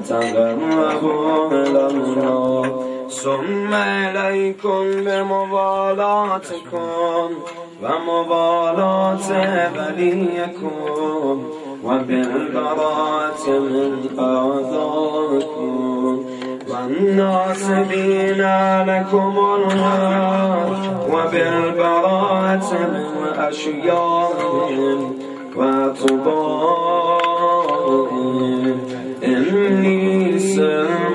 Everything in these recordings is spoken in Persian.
فتقربوا إلى الله ثم إليكم بموالاتكم وموالاة وليكم وبالبراءة من أعدائكم والناصبين لكم الحق وبالبراءة من أشيائهم وأتباعهم إني سلم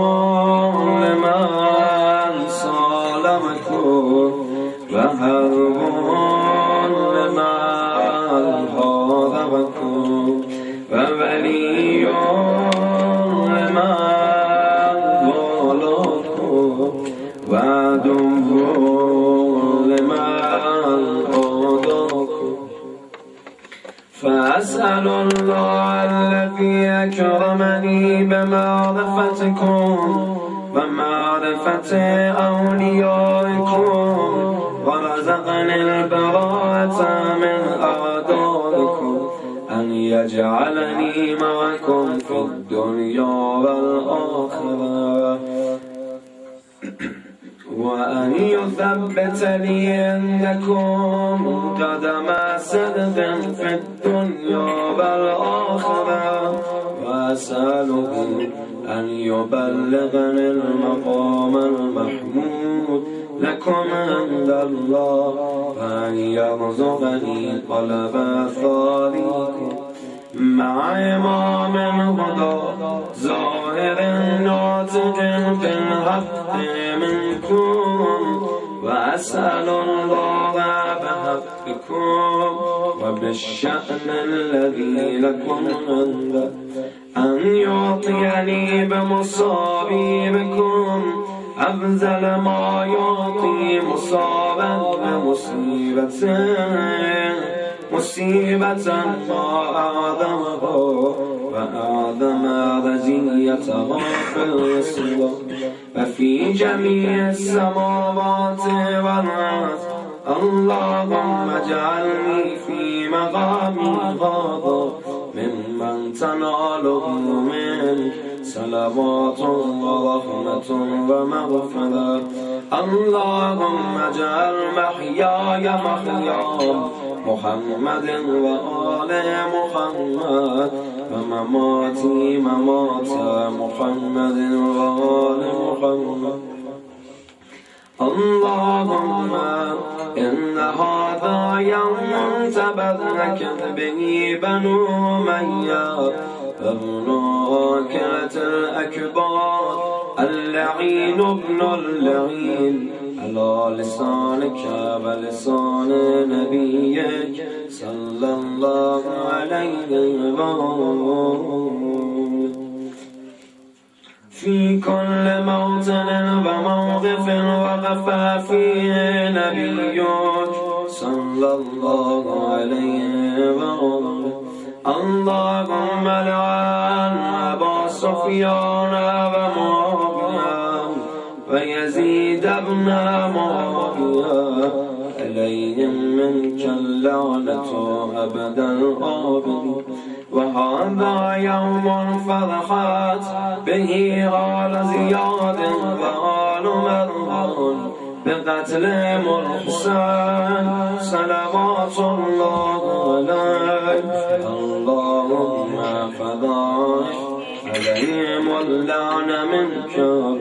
لمن سالمكم وحرب لمن حاربكم وولي لمن والاكم وعدو لمن عاداكم فأسأل الله الذي أكرمني بمعرفتكم ومعرفة أوليائكم ورزقني البراءة من أعدائكم أن يجعلني معكم في الدنيا والآخرة وأن يثبت لي عندكم قدم صدق في الدنيا والآخرة وأسأله أن يبلغني المقام المحمود لكم عند الله وأن يرزقني طلب ثاريكم مع إمام هدى ظاهر ناطق بالحق منكم وأسأل الله بحقكم وبالشأن الذي لكم عنده أن يعطيني بمصابيبكم أفضل ما يعطي مصابا مصيبة ما أعظمه وأعظم رزيته في الإسلام وفي جميع السماوات والأرض اللهم اجعلني في مقامي هذا ممن تناله من صلوات ورحمة ومغفرة اللهم اجعل محياي محيا محمد وآل محمد ومماتي ممات محمد وآل محمد اللهم إن هذا يوم تبركت به بنو أمية ومناكرة الأكبار اللعين ابن اللعين على لسانك ولسان نبيك صلى الله عليه وسلم في كل موطن وموقف وقف فيه نبيك صلى الله عليه وسلم اللهم لعن أبا سفيان ومعاوية ويزيد بن معاوية عليهم منك اللعنة أبدا الآبدين وهذا يوم فرحت به آل زياد وآل مروان بقتل الحسين صلوات الله عليه اللهم فضاح عليهم واللعن منك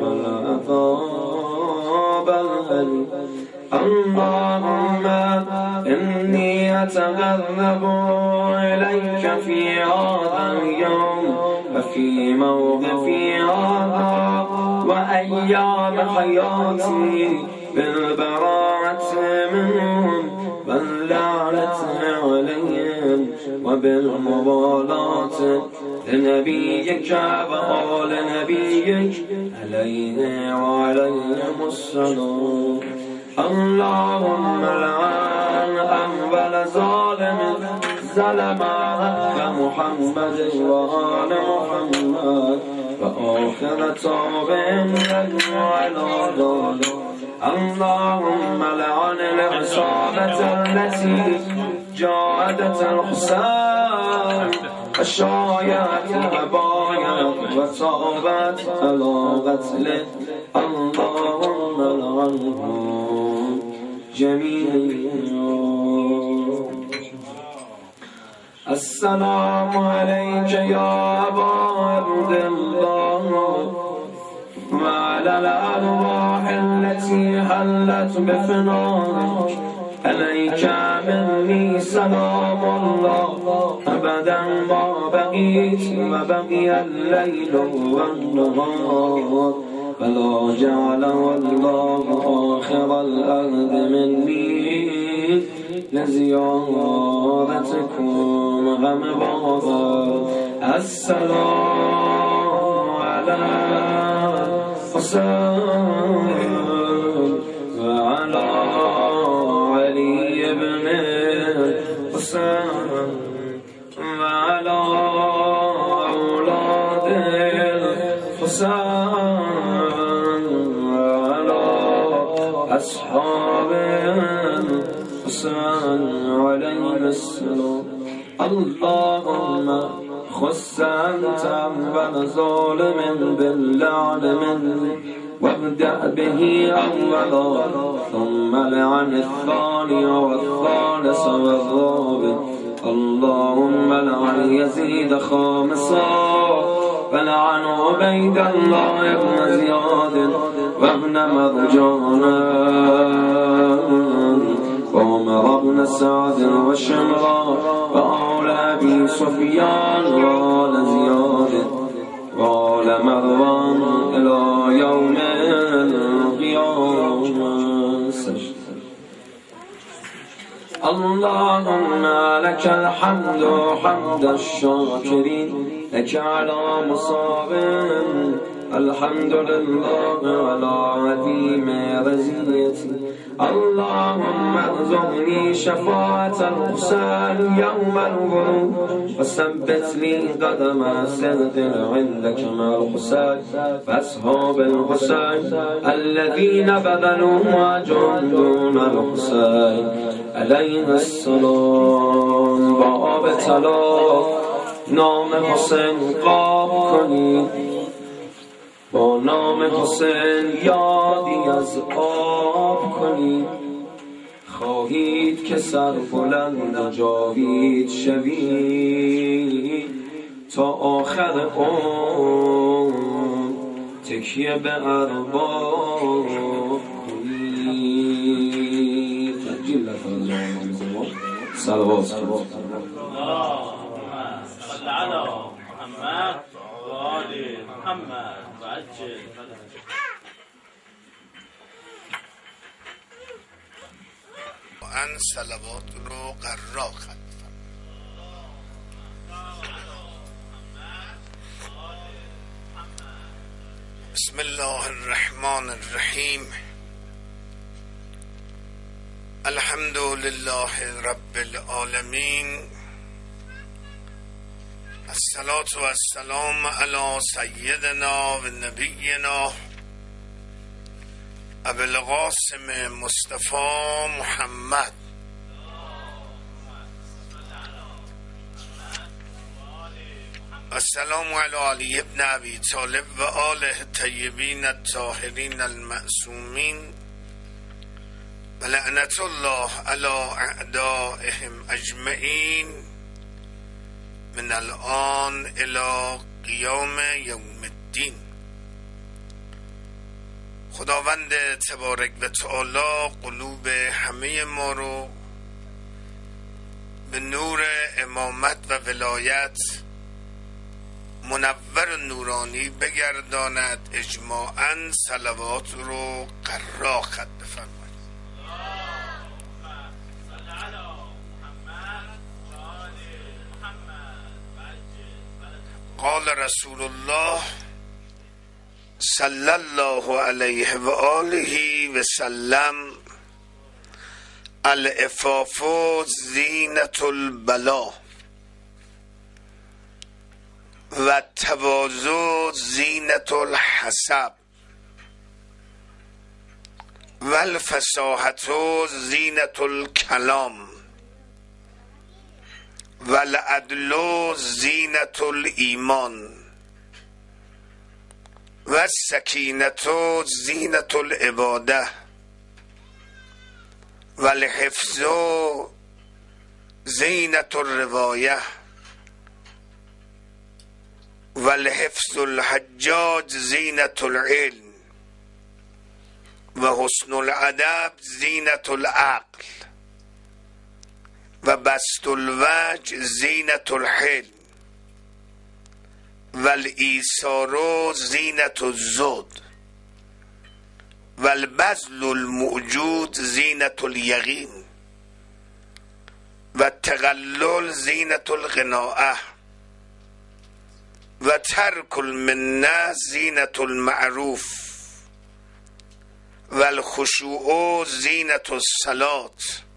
والعذاب الأليم اللهم إني أتقرب إليك في هذا اليوم وفي موقفي هذا وأيام حياتي بالبراءة منهم واللعنة عليهم وبالموالاة لنبيك وآل نبيك عليه وعليهم السلام اللهم لعن أول ظالم ظلم حق محمد وآل محمد وآخر تابع لك على ذلك اللهم لعن العصابة التي جاءت الحسين الشايعة وبايعت و تابت علی قتله اللهم لعنهم جميعا. السلام عليك يا أبا عبد الله وعلى الأرواح التي حلت بفنائك عليك مني سلام الله أبدا ما بقيت وبقي الليل والنهار فلا جعل الله آخر الأرض مني لزيارتكم غم بابا. السلام على حسين وعلى علي بن حسين وعلى أولاد الحسين وعلى أصحاب الحسين عليه السلام. اللهم خص أنت أول ظالم باللعن مني وابدأ به أولا ثم لعن الثاني والثالث والرابع. اللهم لعن يزيد خامسا ولعن عبيد الله بن زياد وابن مرجانا وعمر بن سعد وشمرا وآل أبي سفيان وآل زياد وآل مروان إلى يوم القيامة. اللهم لك الحمد حمد الشاكرين لك على مصاب الحمد لله على عظيم رزيتي. اللهم ارزقني شفاعة الحسين يوم الغروب وثبت لي قدم صدق عندك مع الحسين فأصحاب الحسين الذين بذلوا أجرهم دون الحسين عليه السلام. باب طلاق نام حسین قاب کنید با نام حسین یادی از آب کنید. خواهید که سر بلند جاوید شوید تا آخر عمر تکیه به ارباب کنید. تجلیل لفظ صلوات صلی على محمد و آل محمد و عجل ان صلوات رو قرار خد. بسم الله الرحمن الرحیم. الحمد لله رب العالمین. الصلاة والسلام على سيدنا و نبینا ابو القاسم مصطفى محمد السلام على علي بن ابي طالب و آله الطيبين الطاهرين المعصومين و لعنت الله على اعدائهم اجمعين من الان الى قیام یوم الدین. خداوند تبارک و تعالی قلوب همه ما رو به نور امامت و ولایت منور و نورانی بگرداند. اجماعاً صلوات رو قرار خد بفرمایید. قال رسول الله صلی الله علیه و آله و سلم العفاف زینة البلا و التواضع زینة الحسب و الفصاحة زینة الکلام و العدل زینة الایمان و سکینت و زینت العباده و الحفظ و زینت الروایه و الحفظ الحجاج زینت العلم و حسن الادب زینت العقل و بسط الوجه زینت الحلم و الایثار زینت الزهد و البذل الموجود زینت الیقین و التقلل زینت القناعه و ترک المنه زینت المعروف و الخشوع زینت الصلاة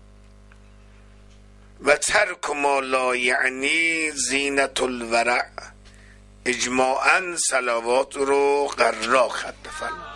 و ترک ما لا یعنی زینت الورع. اجماعاً صلوات رو قرا خط بفرمایید.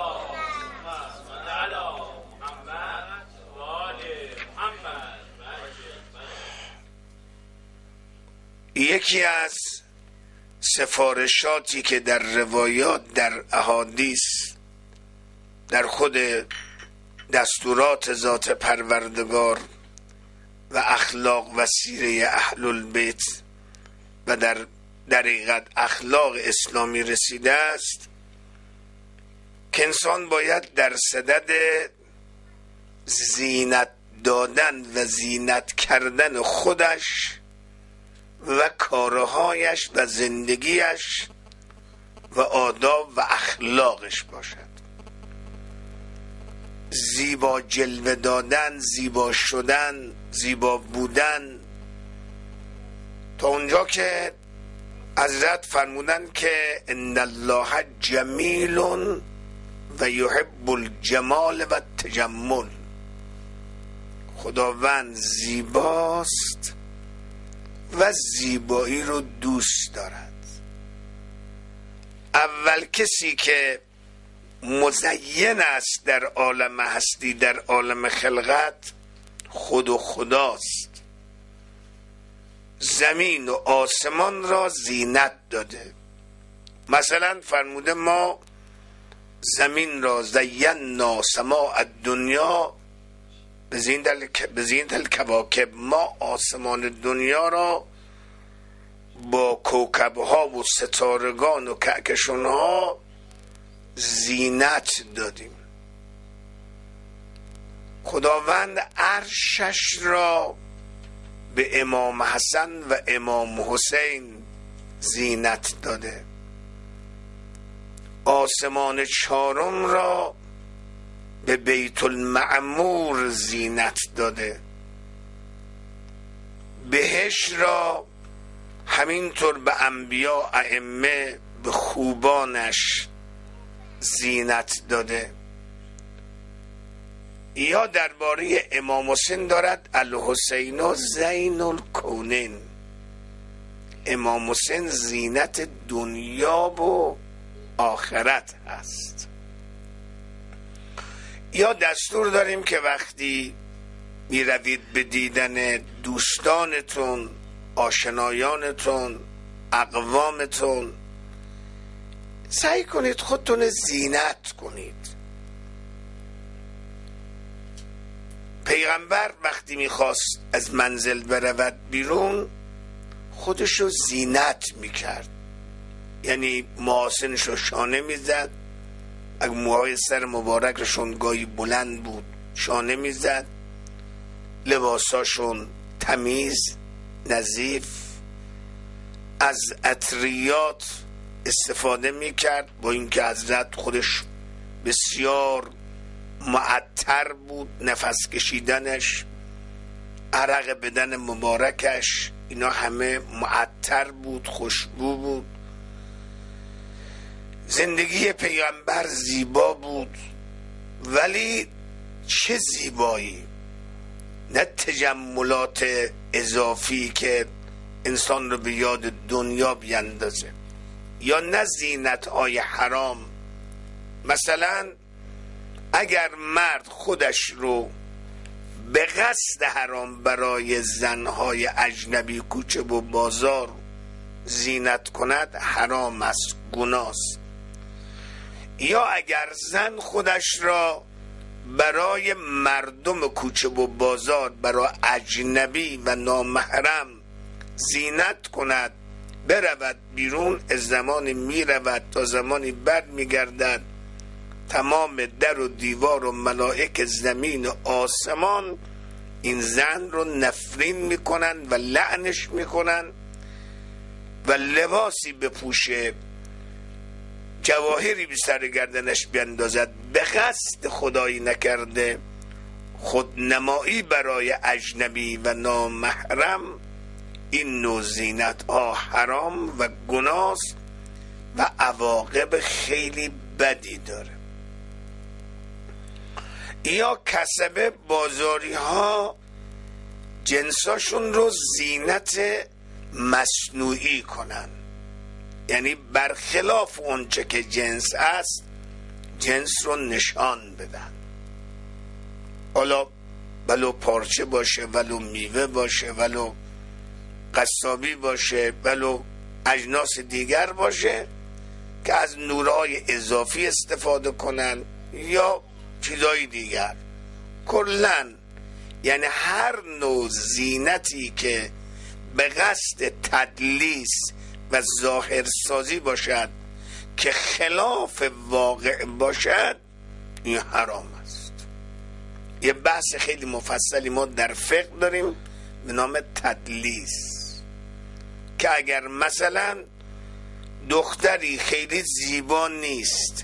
یکی از سفارشاتی که در روایات، در احادیث، در خود دستورات ذات پروردگار و اخلاق و سیره اهل البیت و در حقیقت اخلاق اسلامی رسیده است که انسان باید در صدد زینت دادن و زینت کردن خودش و کارهایش و زندگیش و آداب و اخلاقش باشد. زیبا جلوه دادن، زیبا شدن، زیبا بودن، تا اونجا که حضرت فرمودن که ان الله جمیل و یحب الجمال و التجمل. خداوند زیباست و زیبایی رو دوست دارد. اول کسی که مزین است در عالم هستی، در عالم خلقت، خود و خداست. زمین و آسمان را زینت داده. مثلا فرموده ما زمین را زینا سماء الدنیا بزینت الکواکب. ما آسمان دنیا را با کوکبها و ستارگان و کهکشانها زینت دادیم. خداوند عرشش را به امام حسن و امام حسین زینت داده. آسمان چهارم را به بیت المعمور زینت داده. بهشت را همینطور به انبیا، ائمه، به خوبانش زینت داده. یا درباره امام حسین دارد الحسین زین الکونین. امام حسین زینت دنیا و آخرت هست. یا دستور داریم که وقتی می روید به دیدن دوستانتون، آشنایانتون، اقوامتون، سعی کنید خودتون زینت کنید. پیغمبر وقتی میخواست از منزل برود بیرون خودشو زینت میکرد، یعنی محاسنشو شانه میزد. اگه موهای سر مبارکشون گاهی بلند بود شانه میزد، لباساشون تمیز، نظیف، از عطریات استفاده میکرد، با اینکه حضرت خودش بسیار معطر بود، نفس کشیدنش، عرق بدن مبارکش، اینا همه معطر بود، خوشبو بود. زندگی پیغمبر زیبا بود، ولی چه زیبایی! نه تجملات اضافی که انسان رو به یاد دنیا بیندازه، یا نه زینت‌های حرام. مثلا اگر مرد خودش رو به قصد حرام برای زنهای اجنبی کوچه و بازار زینت کند، حرام است، گناه است. یا اگر زن خودش را برای مردم کوچه و بازار، برای اجنبی و نامحرم زینت کند، برود بیرون، از زمانی می رود تا زمانی بر می گردد، تمام در و دیوار و ملائک زمین و آسمان این زن رو نفرین میکنن و لعنش میکنن و لباسی بپوشه، جواهری به سر گردنش بیندازد، به قصد خدایی نکرده، خودنمایی برای اجنبی و نامحرم، این نوع زینت ها حرام و گناست و عواقب خیلی بدی داره. یا کسب بازاری ها جنساشون رو زینت مصنوعی کنن، یعنی برخلاف اونچه که جنس است جنس رو نشان بدن، حالا ولو پارچه باشه، ولو میوه باشه، ولو قصابی باشه، ولو اجناس دیگر باشه، که از نورهای اضافی استفاده کنن یا چیزای دیگر. کلن یعنی هر نوع زینتی که به قصد تدلیس و ظاهرسازی باشد که خلاف واقع باشد، این حرام است. یه بحث خیلی مفصلی ما در فقه داریم به نام تدلیس، که اگر مثلا دختری خیلی زیبا نیست،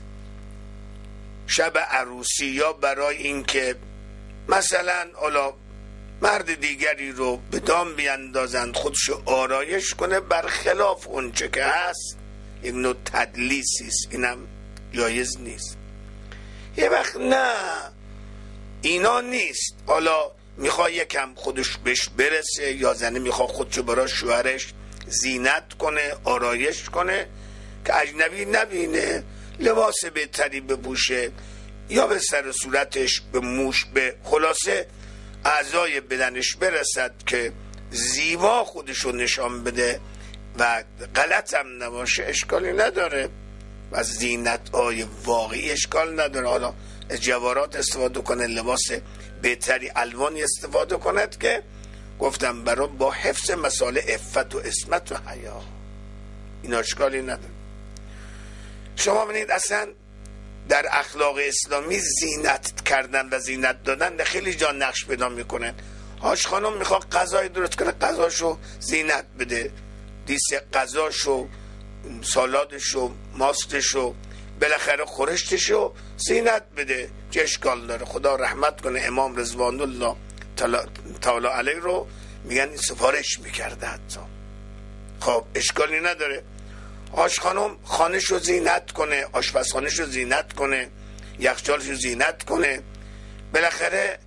شب عروسی یا برای اینکه مثلا حالا مرد دیگری رو به دام بیندازند خودشو آرایش کنه، برخلاف اونچه که هست، این نوع تدلیسی است، اینم جایز نیست. یه وقت نه اینا نیست، حالا میخواد یکم خودش بهش برسه، یا زنه میخواد خودشو برای شوهرش زینت کنه، آرایش کنه که اجنبی نبینه، لباس بهتری بپوشه، یا به سر صورتش، به موش، به خلاصه اعضای بدنش برسد که زیبا خودشو نشان بده و غلط هم نباشه، اشکالی نداره. و زینت های واقعی اشکال نداره. حالا از جواهرات استفاده کنه، لباس بهتری، الوانی استفاده کند که گفتم برای با حفظ مسائل عفت و عصمت و حیا، این اشکالی نداره. شما ببینید اصلا در اخلاق اسلامی زینت کردن و زینت دادن خیلی جا نقش پیدا میکنن. هاش خانم میخواد غذای درست کنه، غذاشو زینت بده، دیس غذاشو، سالادشو، ماستشو، بالاخره خورشتشو زینت بده، چه اشکال داره؟ خدا رحمت کنه امام رضوان الله تعالی علیه رو میگن این سفارش میکرده حتی. خب اشکالی نداره. آش خانم خانه‌شو زینت کنه، آشپزخانه‌شو زینت کنه، یخچالشو زینت کنه، بالاخره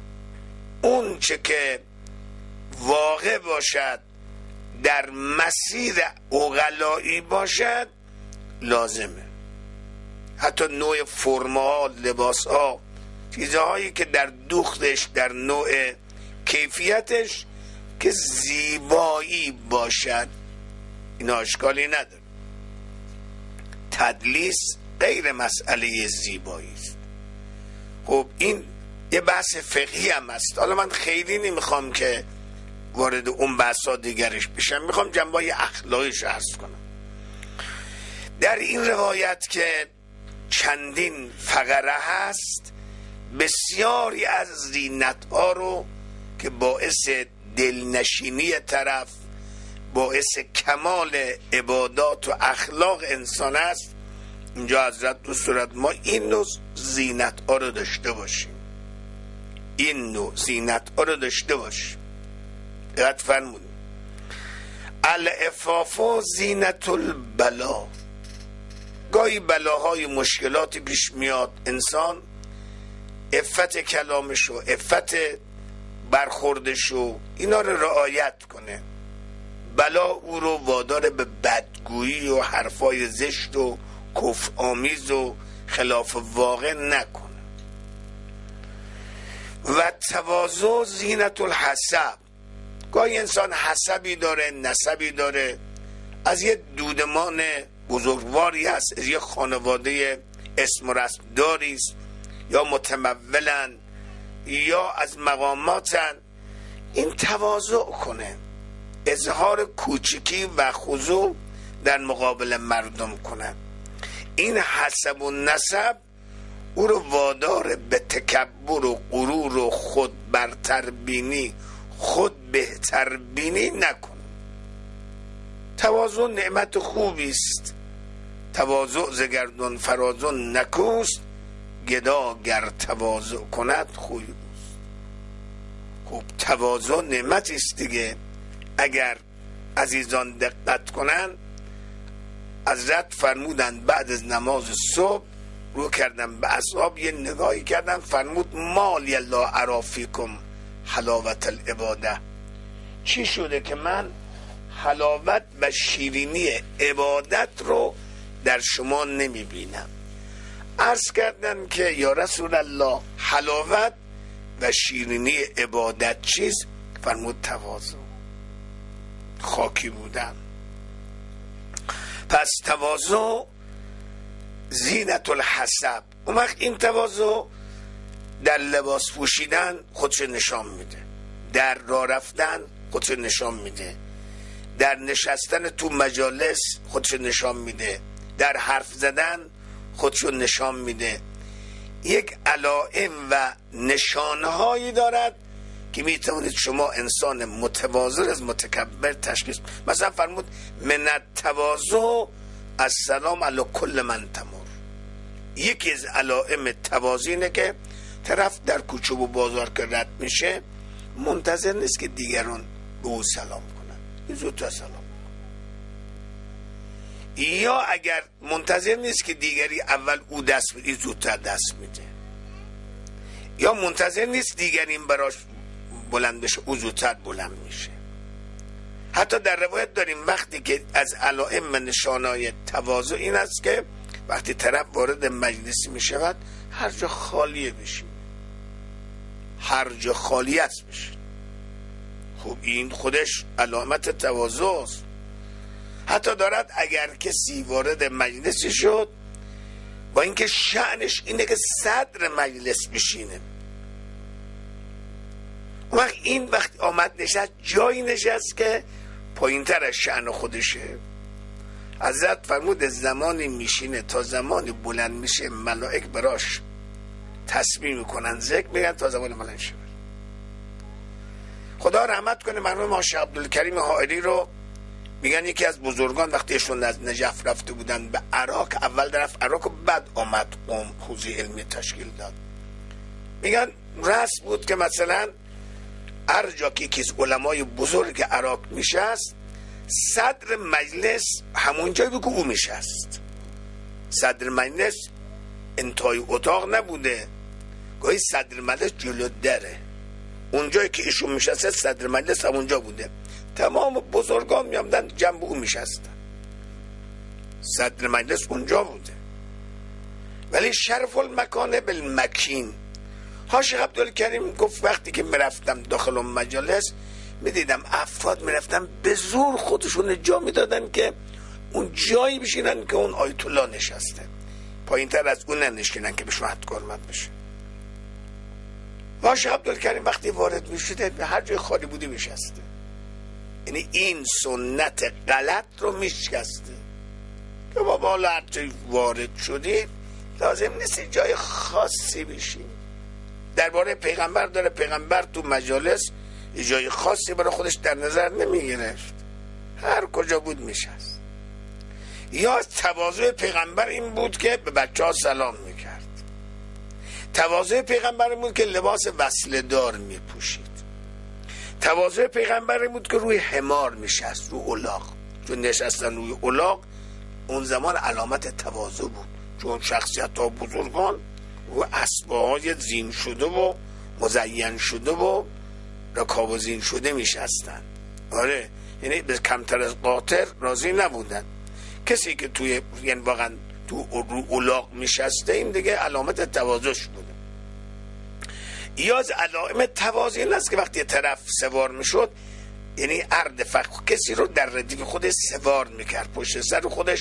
اون چه که واقع باشد در مسیر عقلایی باشد لازمه. حتی نوع فرم‌ها، لباس‌ها، چیزهایی که در دوختش، در نوع کیفیتش که زیبایی باشد، اینا اشکالی نداره. تدلیس غیر مسئله زیبایی است. خب این یه بحث فقهی هم است. حالا من خیلی نمیخوام که وارد اون بحثا دیگرش بشم، میخوام جنبه‌های اخلاقیش عرض کنم. در این روایت که چندین فقره هست، بسیاری از زینت‌ها رو که باعث دلنشینی طرف، باعث کمال عبادات و اخلاق انسان است، اینجا حضرت دوست دارد ما این نوع زینت ها رو داشته باشیم، این نوع زینت ها رو داشته باشیم. دقت فرمودید، العفاف زینت البلا. گاهی بلاهای مشکلاتی پیش میاد، انسان عفت کلامشو، عفت برخوردشو، اینا رو رعایت کنه، بلا او رو وادار به بدگویی و حرفای زشت و کفر آمیز و خلاف واقع نکنه. و تواضع زینت الحسب. گاهی انسان حسبی داره، نسبی داره، از یه دودمان بزرگواری هست، از یه خانواده اسم و رسم داریست یا متمولن یا از مقاماتن، این تواضع کنه، اظهار کوچکی و خضوع در مقابل مردم کنه. این حسب و نسب او رو وادار به تکبر و غرور و خود برتر بینی، خود بهتر بینی نکن. تواضع نعمت خوبی است، تواضع ز گردون فرازون نکوست، گدا گر تواضع کند خوی اوست. خب تواضع نعمتی است دیگه. اگر عزیزان دقت کنن، حضرت فرمودن بعد از نماز صبح رو کردن به اصحاب، یه نگاهی کردن، فرمود مالی الله ارافیکم حلاوت العباده، چی شده که من حلاوت و شیرینی عبادت رو در شما نمی بینم؟ عرض کردن که یا رسول الله حلاوت و شیرینی عبادت چیست؟ فرمود تواضع. خاکی بودم. پس تواضع زینت الحسب. اون وقت این تواضع در لباس پوشیدن خودش نشان میده، در راه رفتن خودش نشان میده، در نشستن تو مجالس خودش نشان میده، در حرف زدن خودش نشان میده. یک علائم و نشانهایی دارد که میتوانید شما انسان متواضع از متکبر تشخیص. مثلا فرمود من التواضع السلام علی کل من تمر. یکی از علائم تواضع اینه که طرف در کوچه و بازار که رد میشه منتظر نیست که دیگران به او سلام کنن، این زودتر سلام کنن. یا اگر منتظر نیست که دیگری اول او دست بده، زودتر دست میده. یا منتظر نیست دیگری براش بلند بشه، او زودتر بلند میشه. حتی در روایت داریم وقتی که از علائم نشانهای تواضع این است که وقتی طرف وارد مجلسی میشود هر جا خالیه بشین، هر جا خالیت بشین. خب این خودش علامت تواضع است. حتی دارد اگر کسی وارد مجلسی شد با اینکه شأنش اینه که صدر مجلس بشینه، وقت این وقت آمد نشست جایی نشست که پایین تر از شأن خودشه. حضرت فرمود زمانی میشینه تا زمانی بلند میشه ملائک براش تسبیح میکنن، ذکر میگن تا زمان بلند شه. خدا رحمت کنه مرحوم ماشا عبدالکریم حائری رو، میگن یکی از بزرگان وقتی ایشون از نجف رفته بودن به عراق، اول رفت عراق و بعد آمد قم حوزه علمی تشکیل داد. میگن رسم بود که مثلا هر جا که یکی از علمای بزرگ عراق میشست، صدر مجلس همون جایی بود که او میشست. صدر مجلس انتهای اتاق نبوده، گاهی صدر مجلس جلو دره، اون جایی که ایشون میشسته صدر مجلس همونجا بوده. تمام بزرگان میامدن جنب او میشستن، صدر مجلس اونجا بوده. ولی شرف المکانه بالمکین. حاج عبدالکریم گفت وقتی که میرفتم داخل اون مجالس میدیدم افراد میرفتن به زور خودشون جا میدادن که اون جایی بشینن که اون آیت الله نشسته، پایین تر از اون ننشینن که بهشون حد کرمت بشه. حاج عبدالکریم وقتی وارد میشده به هر جای خالی بودی میشسته، یعنی این سنت غلط رو میشکسته که بابا حالا هر جای وارد شدی لازم نیست جای خاصی بشی. درباره پیغمبر داره، پیغمبر تو مجالس جای خاصی برای خودش در نظر نمی گرفت، هر کجا بود میشست. یا تواضع پیغمبر این بود که به بچه ها سلام میکرد، تواضع پیغمبر این بود که لباس وصله دار میپوشید، تواضع پیغمبر این بود که روی حمار میشست، روی الاغ. چون نشستن روی الاغ اون زمان علامت تواضع بود، چون شخصیت ها بزرگان و اسباهای زین شده و مزین شده و رکاب و زین شده میشستن. آره، یعنی به کمتر از قاطر راضی نبودن. کسی که توی یعنی واقعا تو الاغ میشسته این دیگه علامت تواضعش بوده. یا از علائم تواضع این است که وقتی طرف سوار میشد، یعنی عرض فخ کسی رو در ردیف خودش سوار میکرد، پشت سر خودش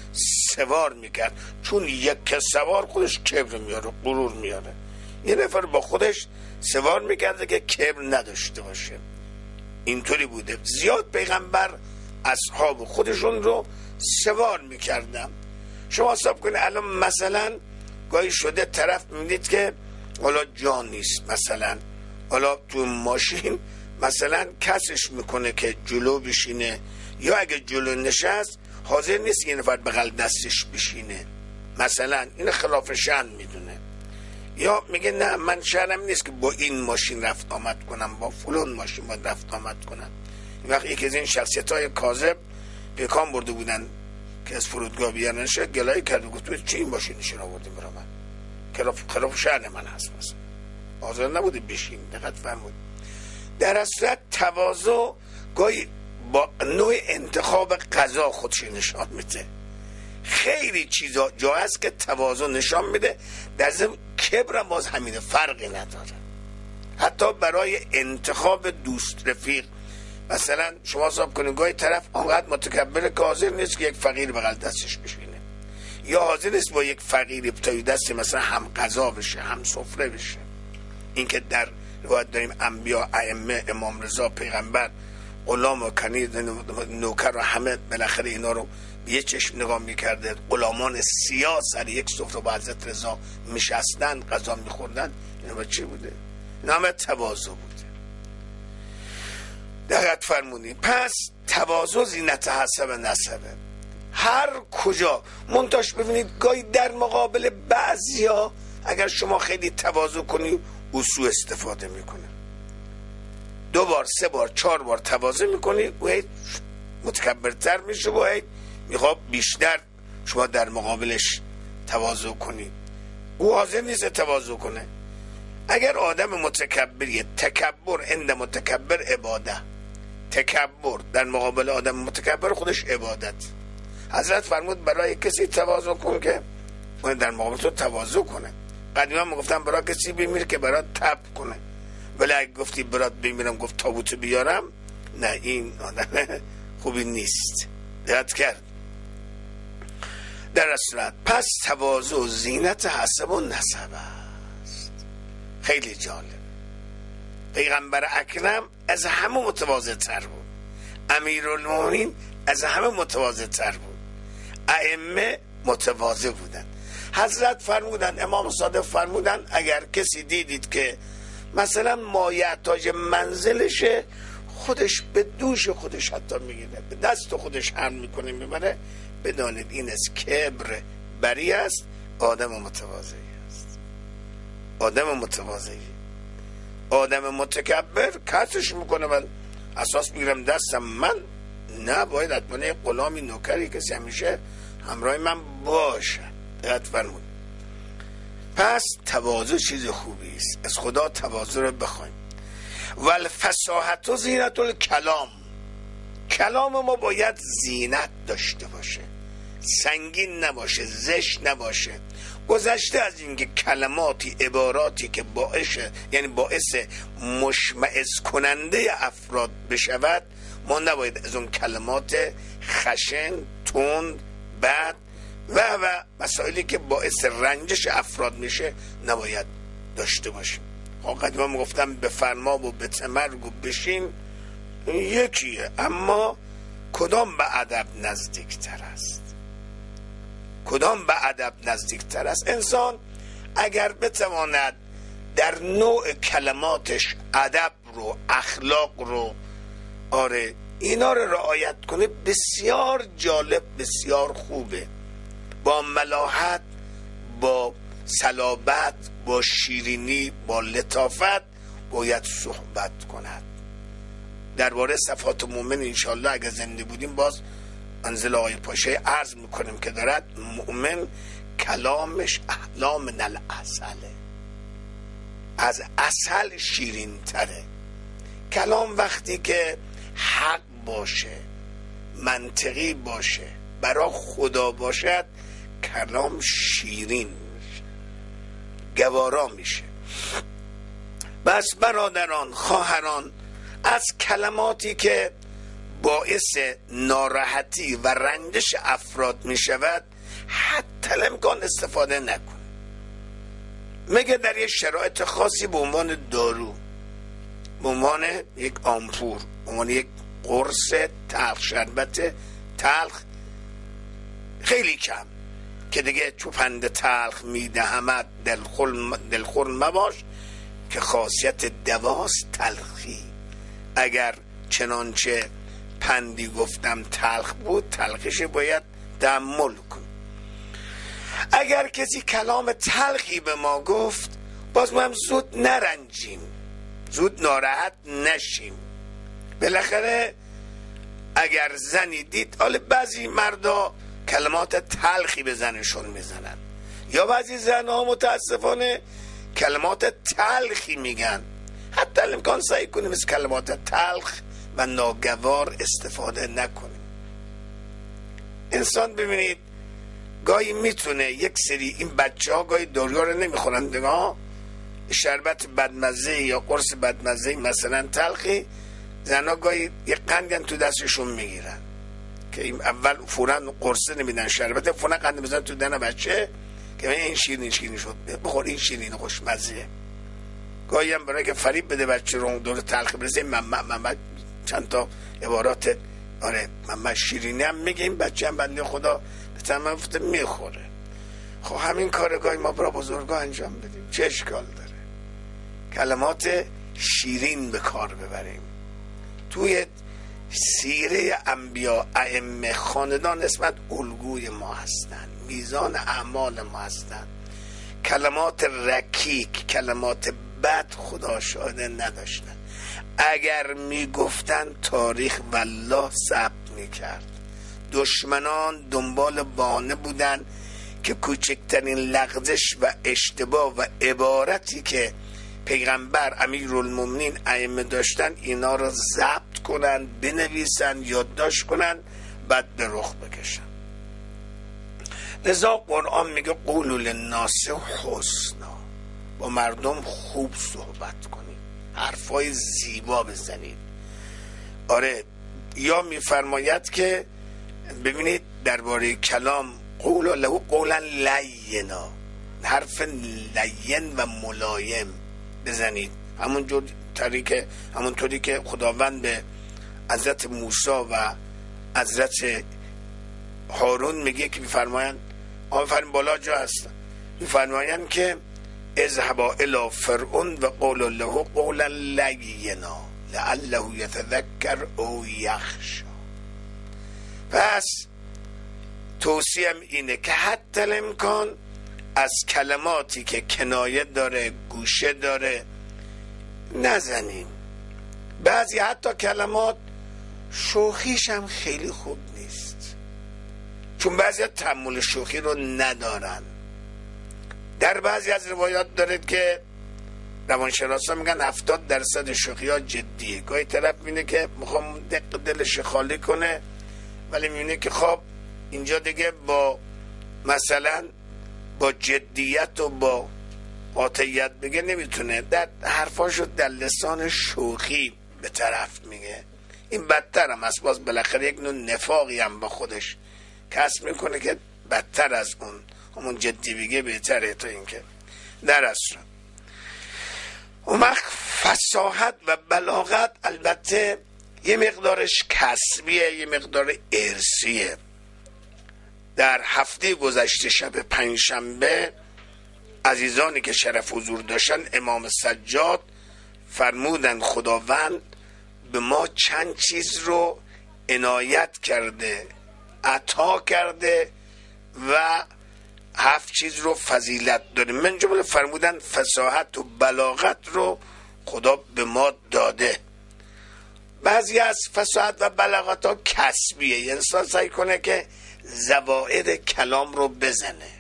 سوار میکرد، چون یک سوار خودش کبر میاره، غرور میاره. یه نفر با خودش سوار میکرده که کبر نداشته باشه. اینطوری بوده. زیاد پیغمبر اصحاب خودشون رو سوار میکردن. شما حساب کنید الان مثلا گاهی شده طرف میدید که حالا جا نیست، مثلا حالا تو ماشین مثلا کسش میکنه که جلو بشینه، یا اگه جلو نشست حاضر نیست یه نفر بغل دستش بشینه، مثلا این خلاف شأن میدونه. یا میگه نه من شأنم نیست که با این ماشین رفت آمد کنم، با فلان ماشین باید رفت آمد کنم. این وقت یکی از این شخصیت‌های کاذب پیکان برده بودن که از فرودگاه بیارنش، گلایه کرد و گفت چی این ماشینشون آوردیم برای من، خلاف شأن من هست، مثلا حاضر نبوده بشین. دقت فرمود. در صورت تواضع گاهی با نوع انتخاب غذا خودش نشان میده. خیلی چیزا جا هست که تواضع نشان میده، در ضمن کبر باز همینه، فرقی نداره. حتی برای انتخاب دوست رفیق، مثلا شما حساب کنید گاهی طرف آنقدر متکبره که حاضر نیست که یک فقیر بغل دستش بشینه، یا حاضر نیست با یک فقیر ابتای دست مثلا هم غذا بشه، هم سفره بشه. این که در روایت داریم انبیا، ائمه، امام رضا، پیغمبر، غلام و کنیز، نوکر و همه بالاخره اینا رو به یه چشم نگاه میکرده. غلامان سیاه سر یک سفره با حضرت رضا میشستن، غذا میخوردن. اینا چی بوده؟ نام تواضع بوده. دقت فرمونی. پس تواضع زینت حسب نسبه. هر کجا منتاش ببینید گاهی در مقابل بعضیا اگر شما خیلی تواضع کنی او سوء استفاده میکنه. 2 بار 3 بار 4 بار تواضع میکنی و متکبرتر میشه و میخواد بیشتر شما در مقابلش تواضع کنی. او حاضر نیست تواضع کنه. اگر آدم متکبریه، تکبر عند متکبر عباده، تکبر در مقابل آدم متکبر خودش عبادت. حضرت فرمود برای کسی تواضع کن که در مقابل تو تواضع کنه. قدیما میگفتن برای کسی بمیر که برای تب کنه، ولی اگه گفتی برات بمیرم گفت تابوت بیارم، نه این آدم خوبی نیست. دقت کرد. در اصل پس تواضع زینت حسب و نسب است. خیلی جالب. پیغمبر اکرم از همه متواضع تر بود، امیرالمومنین از همه متواضع تر بود، ائمه متواضع بودن. حضرت فرمودن، امام صادق فرمودن اگر کسی دیدید که مثلا مایحتاج منزلشه، خودش به دوش خودش حتی میگیره، به دست خودش حمل میکنه میبره، بدانید این از کبر بری است، آدم متواضعی است. آدم متواضعی. آدم متکبر کسش میکنه، من اساس میگیرم دستم، من نه، باید حتما یک غلامی نوکری کسی همیشه همراه من باشه. دقت فرمود. پس تواضع چیز خوبی است، از خدا تواضع رو بخوایم. والفصاحت و زینت الکلام، کلام ما باید زینت داشته باشه، سنگین نباشه، زشت نباشه. گذشته از اینکه کلماتی، عباراتی که باعث مشمئز کننده افراد بشود، ما نباید از اون کلمات خشن، تند، بد و مسائلی که باعث رنجش افراد میشه نباید داشته باشیم. قدیما میگفتم به فرما و به تمرگ و بشین یکیه، اما کدام به ادب نزدیکتر است؟ کدام به ادب نزدیکتر است؟ انسان اگر بتواند در نوع کلماتش ادب رو، اخلاق رو، اینا رو رعایت کنه، بسیار جالب، بسیار خوبه. با ملاحت، با صلابت، با شیرینی، با لطافت باید صحبت کند. درباره صفات مومن انشاءالله اگر زنده بودیم باز منزل آقای پاشای عرض میکنیم که دارد مؤمن کلامش احلا من العسله، از عسل شیرین تره. کلام وقتی که حق باشه، منطقی باشه، برای خدا باشد، کلام شیرین میشه، گوارا میشه. بس برادران، خواهران، از کلماتی که باعث ناراحتی و رنجش افراد می شود حتی الامکان استفاده نکن. مگه در یک شرایط خاصی به عنوان دارو، به عنوان یک آمپور، به عنوان یک قرص تلخ، شربت تلخ خیلی کم که دیگه چوپند تلخ میدهمت دلخور مباش که خاصیت دواست تلخی. اگر چنانچه پندی گفتم تلخ بود، تلخیش باید تحمل کن. اگر کسی کلام تلخی به ما گفت، باز ما هم زود نرنجیم، زود ناراحت نشیم. بالاخره اگر زنی دید، حالا بعضی مردا کلمات تلخی به زنشون میزنن، یا بعضی زنها متاسفانه کلمات تلخی میگن. حتی الامکان سعی کنیم از کلمات تلخ و ناگوار استفاده نکنیم. انسان ببینید گاهی میتونه یک سری این بچه ها گاهی داروها رو نمیخورن، دیگه شربت بدمزه یا قرص بدمزه مثلا تلخی، زنها گاهی یک قندی تو دستشون میگیرن که این اول فوراً قرصه نمیدن، شربت فوراً قند میزنن تو دهن بچه که این شیرینی شد، بخور این شیرین خوشمزه. گاهی هم برای که فریب بده بچه رو دور تلخی برسه، ماما چند تا عبارات آره ماما شیرینی هم میگه، این بچه هم بنده خدا به تمام میخوره. خب همین کار گاهی ما برای بزرگا انجام بدیم، چه اشکال داره؟ کلمات شیرین به کار ببریم. توی سیره انبیا ائمه خاندان اسمت الگوی ما هستند، میزان اعمال ما هستند. کلمات رکیک، کلمات بد خدا شاهده نداشتن. اگر میگفتن تاریخ والله ثبت میکرد. دشمنان دنبال بهانه بودن که کوچکترین لغزش و اشتباه و عبارتی که پیغمبر امیرالمومنین ائمه داشتن اینا رو ضبط کنن، بنویسن، یادداشت کنن، بعد به رخ بکشن. لذا قرآن میگه قولوا للناس حسنا، با مردم خوب صحبت کنید، حرفای زیبا بزنید. آره، یا میفرماید که ببینید درباره کلام قولوا له قولا لینا، حرف لین و ملایم بزنید. همونطوری که خداوند به حضرت موسی و حضرت هارون میگه که میفرمایند، آفرین بالا جا هستن، میفرمایند که اذهبا الی فرعون و قولوا له قولا لینا لعله یتذکر او یخشی. پس توصیم اینه که حتی الامکان از کلماتی که کنایه داره، گوشه داره نزنیم. بعضی حتی کلمات شوخیش هم خیلی خوب نیست، چون بعضی تحمل شوخی رو ندارن. در بعضی از روایات دارد که روانشناسان میگن 70% شوخی ها جدیه. گاهی طرف میینه که میخوام دلش خالی کنه، ولی میینه که خب اینجا دیگه با مثلا با جدیت و با قاطعیت بگه نمیتونه، در حرفاشو در لسان شوخی به طرف میگه. این بدتر هم هست، باز بالاخره یک نوع نفاقی هم با خودش کسب میکنه که بدتر از اون همون جدی بگه بهتره تا اینکه در اصل. اون وقت فصاحت و بلاغت البته یه مقدارش کسبیه، یه مقدار ارثیه. در هفته گذشته شب پنجشنبه عزیزانی که شرف حضور داشتن امام سجاد فرمودن خداوند به ما چند چیز رو عنایت کرده، عطا کرده و 7 چیز رو فضیلت داره. من جمله فرمودن فصاحت و بلاغت رو خدا به ما داده. بعضی از فصاحت و بلاغت ها کسبیه، انسان سعی کنه که زوائد کلام رو بزنه،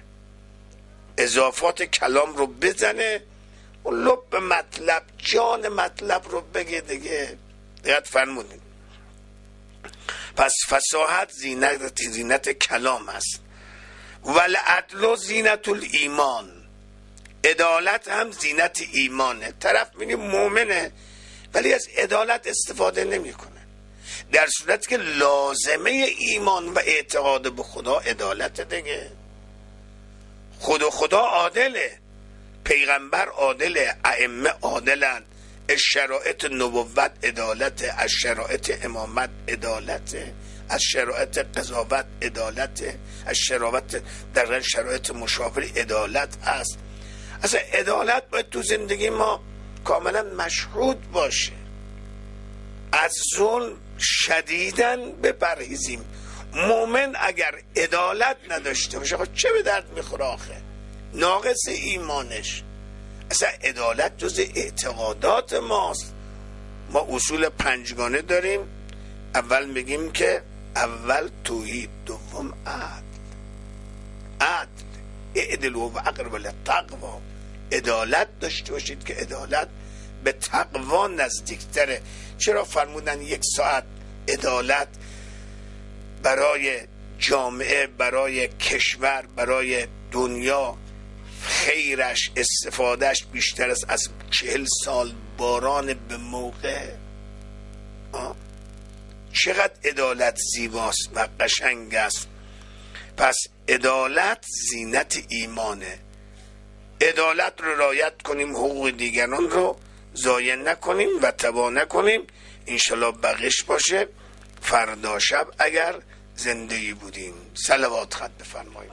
اضافات کلام رو بزنه و لب مطلب، جان مطلب رو بگه دیگه. دقیقت فرمودین. پس فصاحت زینت کلام است. والعدل زینت الایمان، عدالت هم زینت ایمانه. طرف میگه مؤمنه ولی از عدالت استفاده نمیکنه. در صورتی که لازمه ایمان و اعتقاد به خدا عدالت دیگه. خدا عادله، پیغمبر عادله، ائمه عادلن، از شرایط نبوت عدالته، از شرایط امامت عدالته، از شرایط قضاوت عدالته، از در شرایط مشاوره عدالت است. اصلا عدالت باید تو زندگی ما کاملا مشهود باشه. از ظلم شدیداً بپرهیزیم. مومن اگر عدالت نداشته باشه خب چه به درد میخوره آخه؟ ناقص ایمانش. اصلا عدالت جز اعتقادات ماست. ما اصول پنجگانه داریم. اول میگیم که اول توحید، دوم عدل اعدلوا و اقربوا للتقوی. عدالت داشته باشید که عدالت به تقوا نزدیکتره. چرا فرمودن 1 ساعت عدالت برای جامعه، برای کشور، برای دنیا خیرش، استفادهش بیشتر است از 40 سال باران به موقع؟ چقدر عدالت زیباست و قشنگ است. پس عدالت زینت ایمانه. عدالت رو رعایت کنیم، حقوق دیگران رو ضایع نکنیم و تباه نکنیم. انشالله بقیش باشه فردا شب اگر زندگی بودیم. صلوات خط بفرمایید.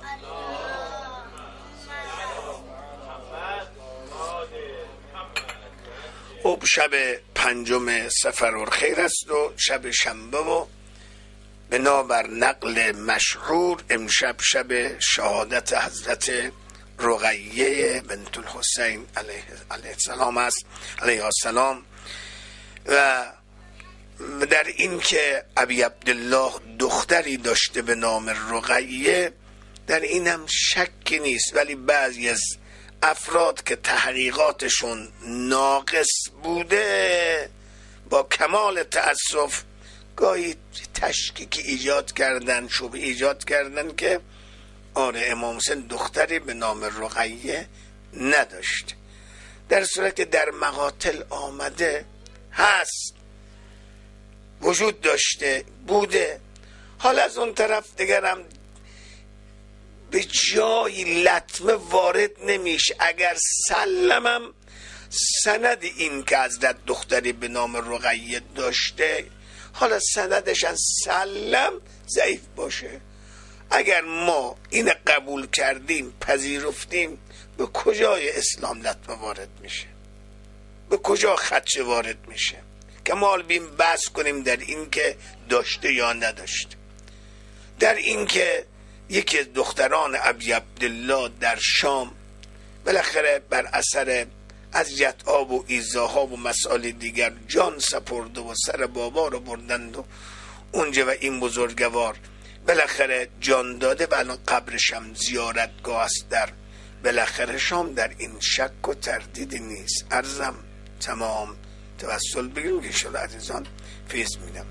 خب شب 5 صفرالخیر است و شب شنبه و بنابر نقل مشهور امشب شب شهادت حضرت رقیه بنت الحسین علیه السلام است، علیه السلام. و در این که ابی عبدالله دختری داشته به نام رقیه، در اینم شکی نیست، ولی بعضی از افراد که تحقیقاتشون ناقص بوده با کمال تأسف گاهی تشکیک ایجاد کردن، شبه ایجاد کردن که آره امام حسین دختری به نام رقیه نداشت، در صورت که در مقاتل آمده هست، وجود داشته بوده. حالا از اون طرف دیگرم به جای لطمه وارد نمیشه. اگر سلمم سند این که حضرت دختری به نام رقیه داشته، حالا سندش از سلم ضعیف باشه، اگر ما این قبول کردیم، پذیرفتیم، به کجای اسلام لطمه وارد میشه؟ به کجا خدشه وارد میشه که ما بیم بحث کنیم در این که داشته یا نداشته؟ در این که یکی از دختران ابی عبدالله در شام بالاخره بر اثر اذیت ها و ایذاها و مسائل دیگر جان سپرد و سر بابا رو بردند و اونجا و این بزرگوار بالاخره جان داده و الان قبرش هم زیارتگاه است در بالاخره شام. در این شک و تردید نیست. عرضم تمام. توسل بگیریم که انشاءالله عزیزان فیض میدم.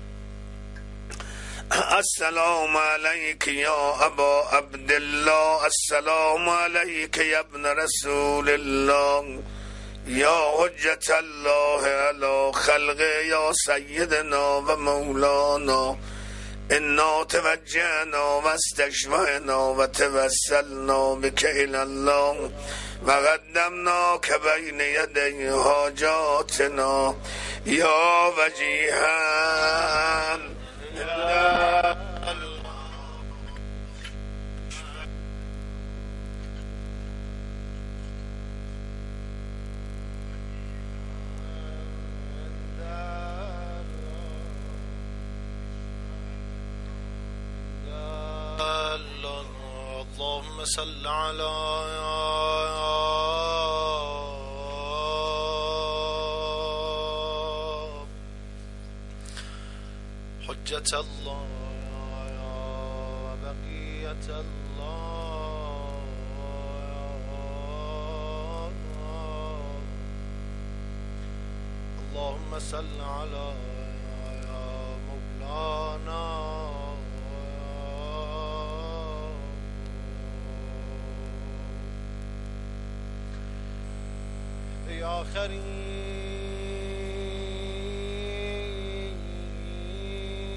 السلام علیک یا ابا عبدالله، السلام علیک یا ابن رسول الله، یا حجت الله علی خلقه، یا سیدنا و مولانا، انا توجهنا و استشفعنا و توسلنا بک الی الله و قدمنا که بین یدی حاجاتنا یا وجیها. اللهم صل على حجة الله وبقية الله، اللهم صل على مولانا يا كريم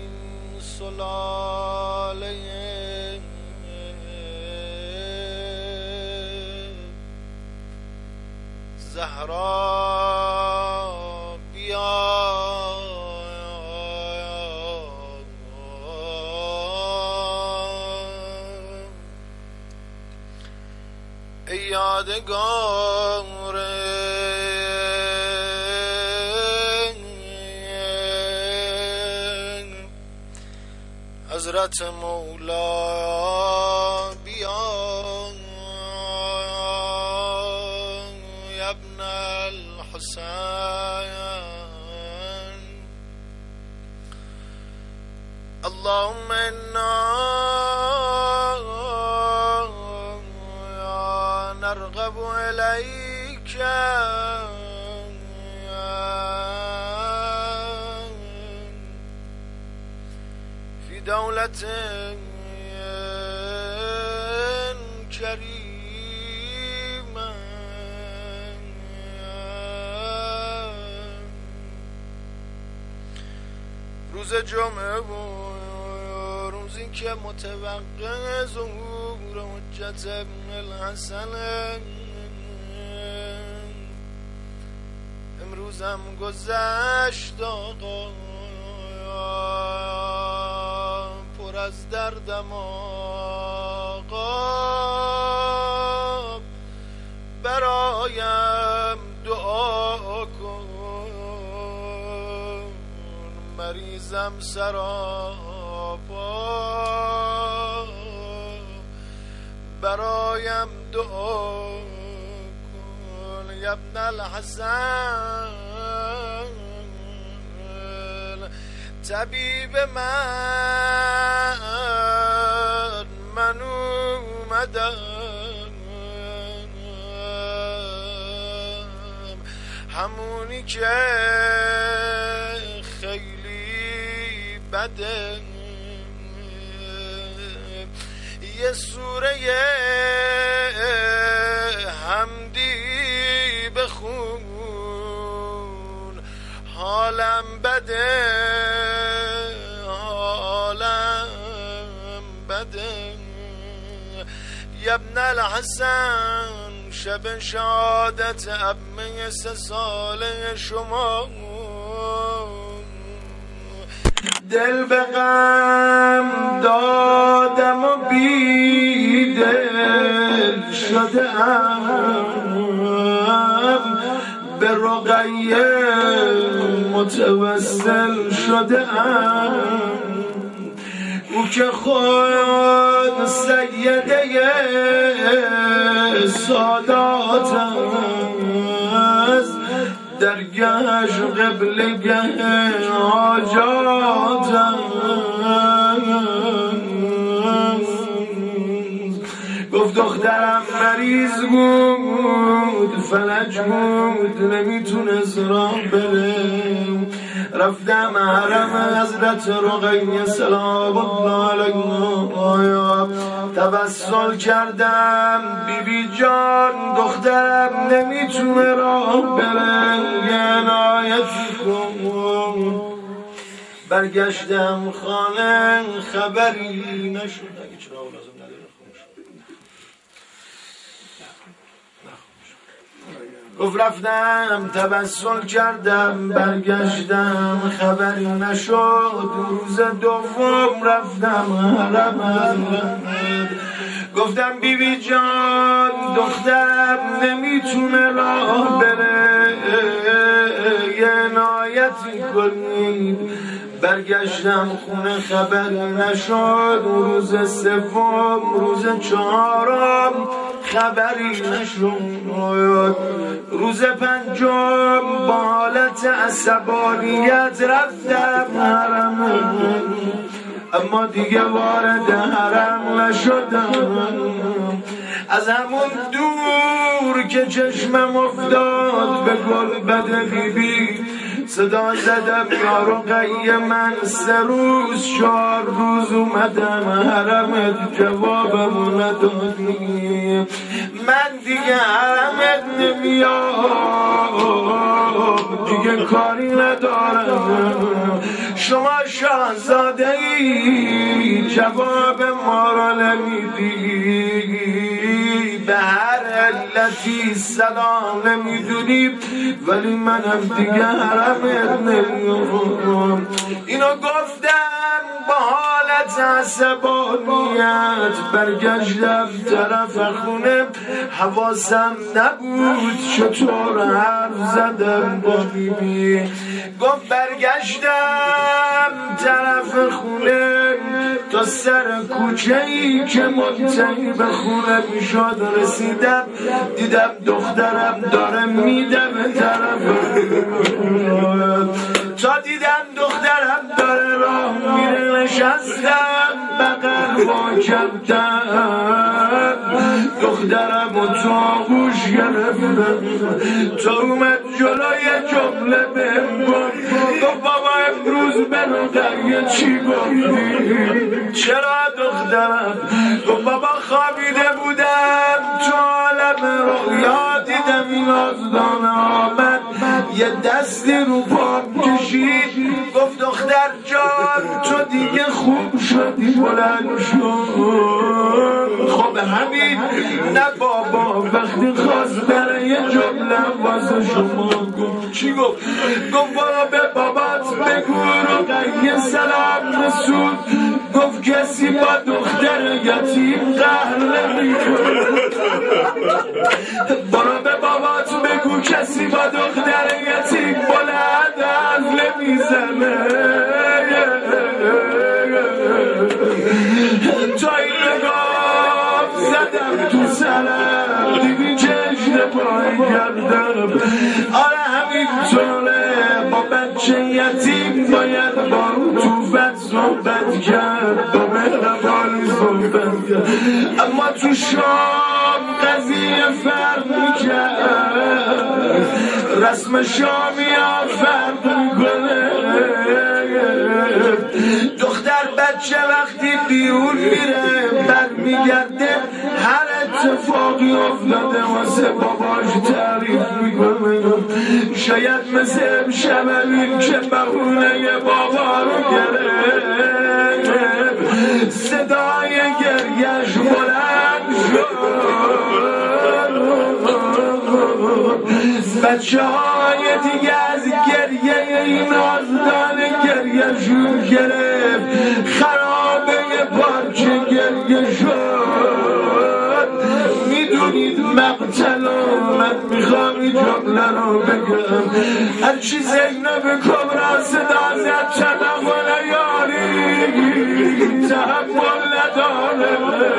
سلاله زهرا بیا ای یادگار حضرت مولا بیا یا ابن الحسین اللهم انا نرغب الیک فی دولت کریمه روز جمعه بود، روزی که متوقع ظهور حجت ابن الحسن، امروزم گذشت آقا پر از دردم آقا برایم دعا کن، مریضم سراپا برایم دعا کن یا ابن الحسن طبیب من اومدم همونی که خیلی بده، یه سوره حمدی بخون حالم بده، حالم بده یا ابن الحسن شب شهادت ابمه 3 ساله شما دل به غم دادم و بی دل شدم، به رقیه متوسل شدم، او که خود سیده سادات است، درگهش قبلگه حاجات گفت دخترم مریض بود، فلج بود، نمیتونست راه بره، رفتم حرم حضرت رقیه سلام الله علیها توسل کردم، بیبی جان دخترم نمیتونه راه بره، عنایتی کن. برگشتم خانه خبری نشد، اگه چرا لازم نداره گفت رفتم توسل کردم، برگشتم خبری نشد، روز دوم رفتم حرم، گفتم بیبی جان دخترم نمیتونه راه بره، یه عنایتی کنید. برگشتم خونه خبری نشد، روز سوم روز چهارم خبری نشد، روز پنجم با حالت عصبانیت رفتم حرم، اما دیگه وارد حرم نشدم، از همون دور که چشمم افتاد به گلبد بیبی صدا زدم یا رقیه من 3 روز 4 روز اومدم حرمت جوابمو ندادی، من دیگه حرمت نمیام، دیگه کاری ندارم، شما شاهزاده ای جواب ما را نمیدی، به هر علتی سلام نمیدونی، ولی منم دیگه حرمت نمیام. اینو گفتم با حالت عصبانیت، برگشتم طرف خونه، حواسم نبود چطور حرف زدم با بیبی. گفت برگشتم طرف خونه، تا سر کوچه ای که منتهی به خونه میشد رسیدم، دیدم دخترم داره میده به طرف، تا دیدم دخترم داره راه میره، نشستم بغل با کردم، دخترم و تو آغوش گرفتم، تا اومد جلوی جمله بهم گفت بابا امروز به رقیه چی گفتی؟ چرا دخترم؟ گفت بابا خوابیده بودم، تو عالم رویا دیدم این آزدانه آمد، یه دستی رو پام کشید، گفت دختر جان تو دیگه خوب شدی، بلند شد. خب همین نه بابا، وقتی خواست در یه جمله واسه شما گفت. چی گفت؟ گفت برو به بابات بگو رقیه سلام رسول، گفت کسی با دختر یتیم قهر نمی‌کنه. برو به بابات بگو کسی با دختر یتیم بلند حرف نمیزنه. تا این نگاه زدم تو سرم، دیدی که اشتباهی کردم. آره همینطوره، با بچه یتیم باید با عطوفت صحبت کرد، با مهربانی صحبت کرد. اما تو شام قضیه فرق میکرد، رسم شامی ها فرق میکنه. دختر بچه وقتی بیرون میره برمیگرده، هر اتفاقی افتاده واسه باباش تعریف میکنه. شاید مثل امشب این که بهونه بابا رو گرفت، صدای گریهش بلند شد، بچه های دیگه از گریه این آزدانه گریهشون گرفت، خرابه پارچه گریه شد. میدونید مقتل من میخوام این جمله رو بگم، هرچی زینب کبرا صدا زد تنمون یاری تحمل نداره،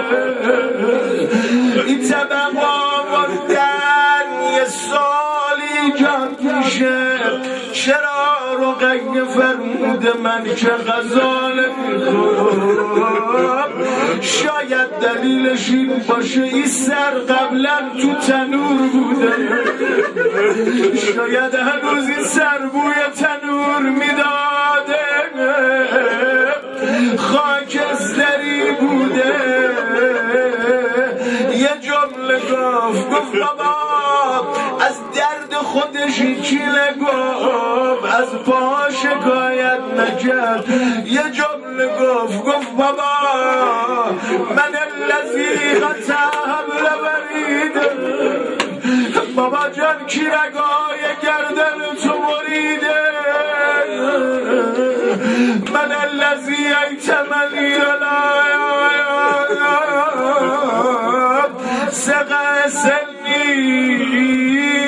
این طبق آوردن یه سالی جان میشه، چرا رقیه فرموده من که غزال میخوام. شاید دلیلش این باشه این سر قبلا تو تنور بوده، شاید هنوز این سر بوی تنور میداده، خاکستری بوده. یه جمله گفت بابا از درد خودش کیله، گفت از پا شکایت نکرد. یه جمله گفت بابا من الذی قطعم لبریده، بابا جان کی رگای گردن تو بریده، من الذی ایتمنی سقه سنی.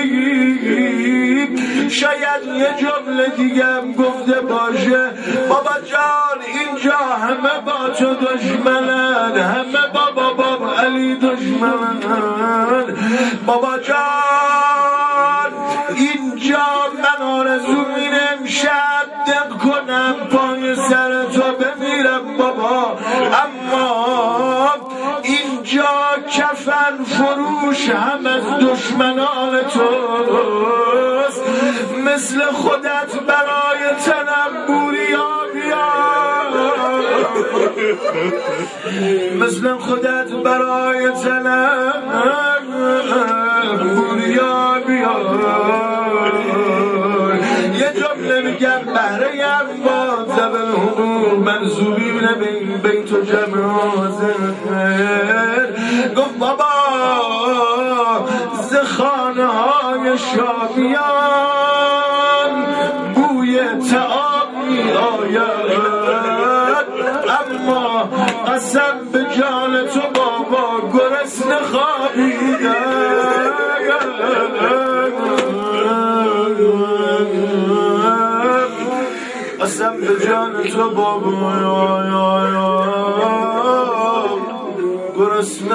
شاید یه جمله دیگه هم گفته باشه بابا جان اینجا همه با تو دشمنن، همه با بابا علی دشمنن. بابا جان اینجا من آرزو میرم شب دق کنم پای سر تو بمیرم بابا، اما اینجا کفن فروش هم از دشمنان توست، مثل خودت برای تنم بوریا بیار، مثل خودت برای تنم بوریا بیار. یه جمله میگم بهره با کنی تو جمع حاضر خیر. گفت بابا ز خانه های شامیان بوی تعام می آید، اما قسم به جان تو بابا گرسنه خوابیدم. قسم به جان تو بابا گرسنه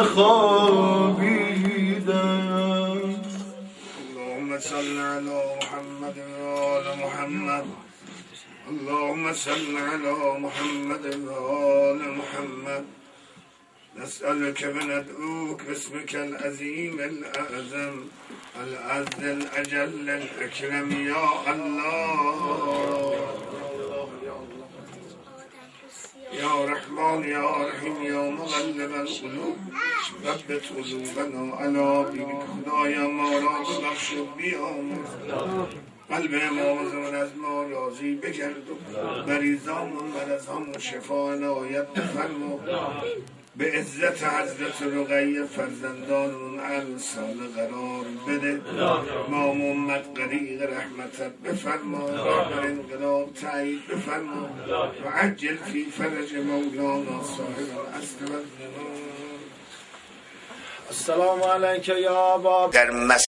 خوابیدم. اللهم صل على محمد وآل محمد. اللهم صل على محمد وآل محمد. نسألك وندعوك باسمك العظيم الأعظم العز الأجل الأكرم يا الله. يا رحمن يا رحيم يا مغلب القلوب ثبت قلوبنا على دينك. خدایا ما را ببخش و بیامرز، قلب امامزون از ما راضی بگرد و مریضامون مرضامون شفا عنایت بفرما. به عزت حضرت رقیه فرزندانون السال قرار بده. ما محمد غریق رحمتت بفرما، بر انقلاب تایید بفرما و عجل فی فرج مولانا صاحب العصر و الزمان. السلام علیک یا باب. در